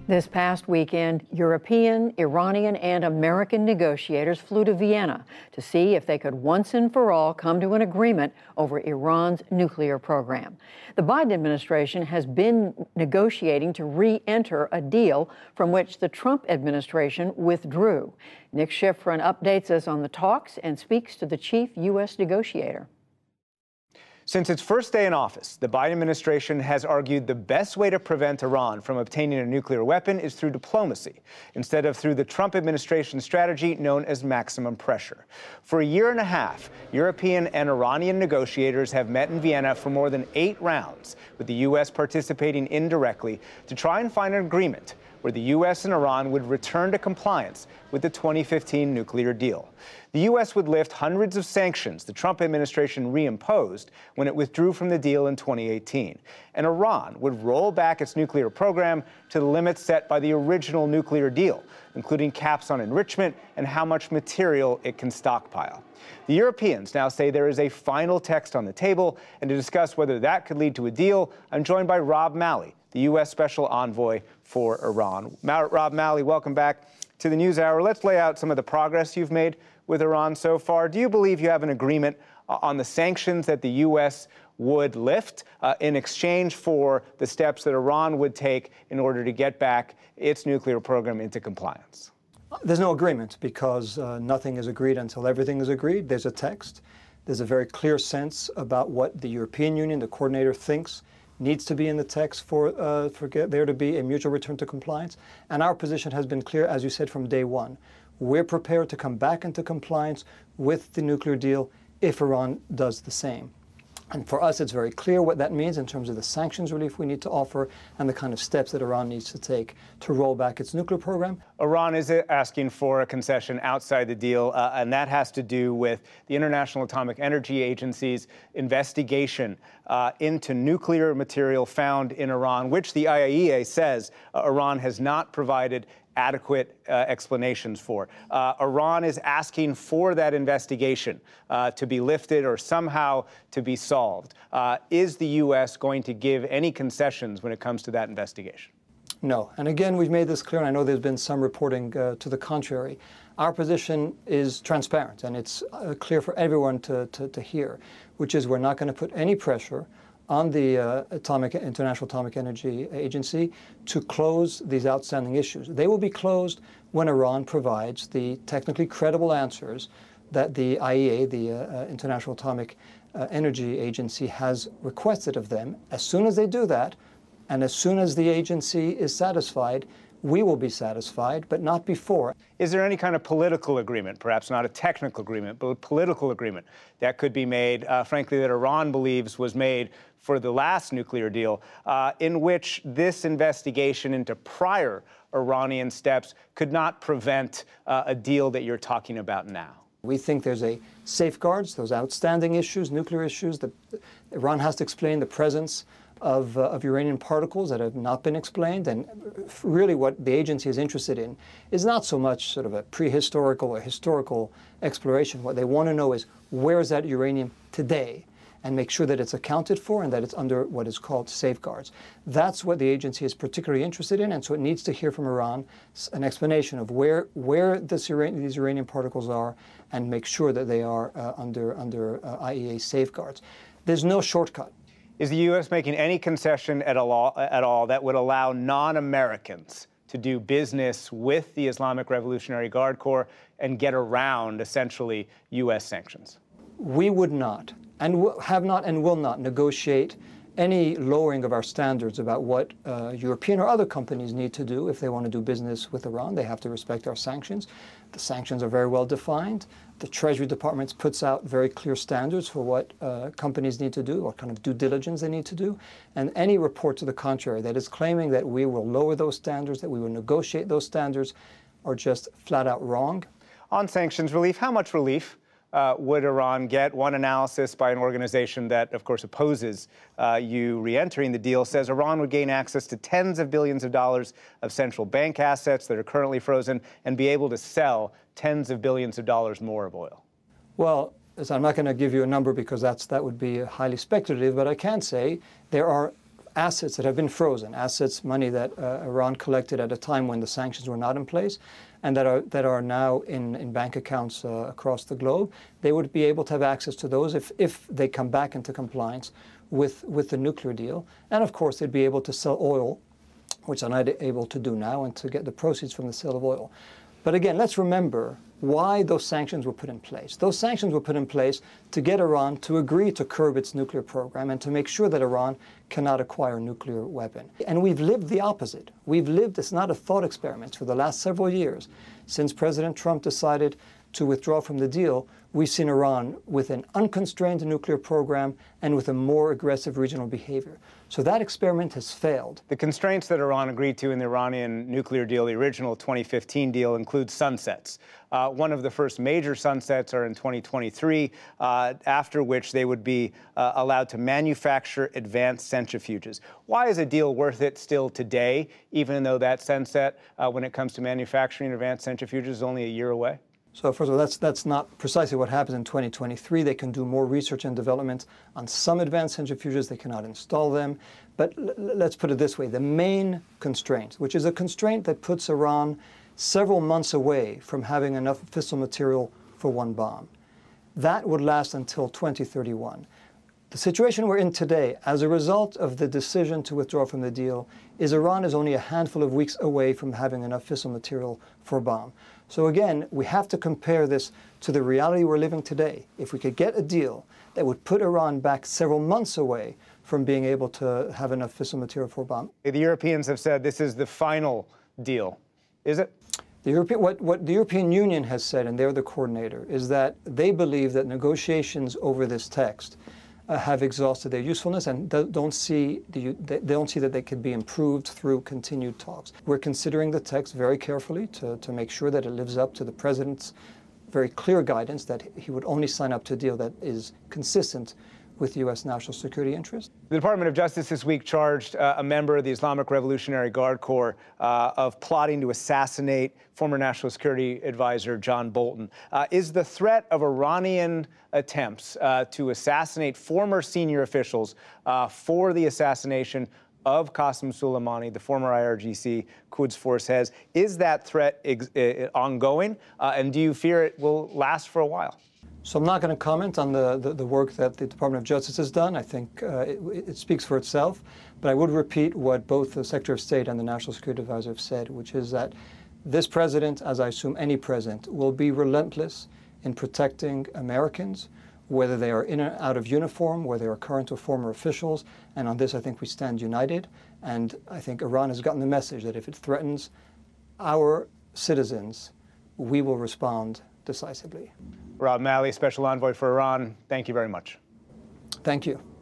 This past weekend, European, Iranian, and American negotiators flew to Vienna to see if they could once and for all come to an agreement over Iran's nuclear program. The Biden administration has been negotiating to re-enter a deal from which the Trump administration withdrew. Nick Schifrin updates us on the talks and speaks to the chief U.S. negotiator. Since its first day in office, the Biden administration has argued the best way to prevent Iran from obtaining a nuclear weapon is through diplomacy, instead of through the Trump administration strategy known as maximum pressure. For a year and a half, European and Iranian negotiators have met in Vienna for more than 8 rounds, with the U.S. participating indirectly to try and find an agreement where the U.S. and Iran would return to compliance with the 2015 nuclear deal. The U.S. would lift hundreds of sanctions the Trump administration reimposed when it withdrew from the deal in 2018. And Iran would roll back its nuclear program to the limits set by the original nuclear deal, including caps on enrichment and how much material it can stockpile. The Europeans now say there is a final text on the table, and to discuss whether that could lead to a deal, I'm joined by Rob Malley, the U.S. Special Envoy for Iran. Rob Malley, welcome back to the NewsHour. Let's lay out some of the progress you've made with Iran so far. Do you believe you have an agreement on the sanctions that the U.S. would lift in exchange for the steps that Iran would take in order to get back its nuclear program into compliance? There's no agreement because nothing is agreed until everything is agreed. There's a text. There's a very clear sense about what the European Union, the coordinator, thinks needs to be in the text for there to be a mutual return to compliance. And our position has been clear, as you said, from day one. We're prepared to come back into compliance with the nuclear deal if Iran does the same. And for us, it's very clear what that means in terms of the sanctions relief we need to offer and the kind of steps that Iran needs to take to roll back its nuclear program. Iran is asking for a concession outside the deal, and that has to do with the International Atomic Energy Agency's investigation into nuclear material found in Iran, which the IAEA says Iran has not provided adequate explanations for. Iran is asking for that investigation to be lifted or somehow to be solved. Is the U.S. going to give any concessions when it comes to that investigation? No. And again, we've made this clear, and I know there's been some reporting to the contrary. Our position is transparent, and it's clear for everyone to hear, which is we're not going to put any pressure on the International Atomic Energy Agency to close these outstanding issues. They will be closed when Iran provides the technically credible answers that the IAEA, the International Atomic Energy Agency, has requested of them. As soon as they do that, and as soon as the agency is satisfied, we will be satisfied, but not before. Is there any kind of political agreement, perhaps not a technical agreement, but a political agreement that could be made, frankly, that Iran believes was made for the last nuclear deal, in which this investigation into prior Iranian steps could not prevent a deal that you're talking about now? We think there's a safeguards, those outstanding issues, nuclear issues, that Iran has to explain the presence of uranium particles that have not been explained. And really what the agency is interested in is not so much sort of a prehistorical or historical exploration. What they want to know is where is that uranium today, and make sure that it's accounted for and that it's under what is called safeguards. That's what the agency is particularly interested in, and so it needs to hear from Iran an explanation of where these uranium particles are and make sure that they are under IAEA safeguards. There's no shortcut. Is the U.S. making any concession at all that would allow non-Americans to do business with the Islamic Revolutionary Guard Corps and get around, essentially, U.S. sanctions? We would not, and have not and will not negotiate any lowering of our standards about what European or other companies need to do if they want to do business with Iran. They have to respect our sanctions. The sanctions are very well defined. The Treasury Department puts out very clear standards for what companies need to do, what kind of due diligence they need to do. And any report to the contrary that is claiming that we will lower those standards, that we will negotiate those standards, are just flat out wrong. On sanctions relief, how much relief would Iran get? One analysis by an organization that, of course, opposes you re-entering the deal says Iran would gain access to tens of billions of dollars of central bank assets that are currently frozen and be able to sell tens of billions of dollars more of oil. Well, I'm not going to give you a number because that would be highly speculative, but I can say there are assets that have been frozen, money that Iran collected at a time when the sanctions were not in place, and that are now in bank accounts across the globe. They would be able to have access to those if they come back into compliance with the nuclear deal. And of course, they'd be able to sell oil, which they're not able to do now, and to get the proceeds from the sale of oil. But again, let's remember why those sanctions were put in place. Those sanctions were put in place to get Iran to agree to curb its nuclear program and to make sure that Iran cannot acquire a nuclear weapon. And we've lived the opposite. It's not a thought experiment. For the last several years, since President Trump decided to withdraw from the deal, we've seen Iran with an unconstrained nuclear program and with a more aggressive regional behavior. So that experiment has failed. The constraints that Iran agreed to in the Iranian nuclear deal, the original 2015 deal, include sunsets. One of the first major sunsets are in 2023, after which they would be allowed to manufacture advanced centrifuges. Why is a deal worth it still today, even though that sunset, when it comes to manufacturing advanced centrifuges, is only a year away? So first of all, that's not precisely what happens in 2023. They can do more research and development on some advanced centrifuges. They cannot install them. But let's put it this way. The main constraint, which is a constraint that puts Iran several months away from having enough fissile material for one bomb, that would last until 2031. The situation we're in today, as a result of the decision to withdraw from the deal, is Iran is only a handful of weeks away from having enough fissile material for a bomb. So again, we have to compare this to the reality we're living today. If we could get a deal that would put Iran back several months away from being able to have enough fissile material for a bomb. The Europeans have said this is the final deal. Is it? What the European Union has said, and they're the coordinator, is that they believe that negotiations over this text have exhausted their usefulness and don't see that they could be improved through continued talks. We're considering the text very carefully to make sure that it lives up to the President's very clear guidance that he would only sign up to a deal that is consistent with U.S. national security interests. The Department of Justice this week charged a member of the Islamic Revolutionary Guard Corps of plotting to assassinate former National Security Advisor John Bolton. Is the threat of Iranian attempts to assassinate former senior officials for the assassination of Qasem Soleimani, the former IRGC Quds Force head, is that threat ongoing? And do you fear it will last for a while? So I'm not going to comment on the work that the Department of Justice has done. I think it speaks for itself. But I would repeat what both the Secretary of State and the National Security Advisor have said, which is that this president, as I assume any president, will be relentless in protecting Americans, whether they are in or out of uniform, whether they are current or former officials. And on this, I think we stand united. And I think Iran has gotten the message that if it threatens our citizens, we will respond decisively. Rob Malley, Special Envoy for Iran, thank you very much. Thank you.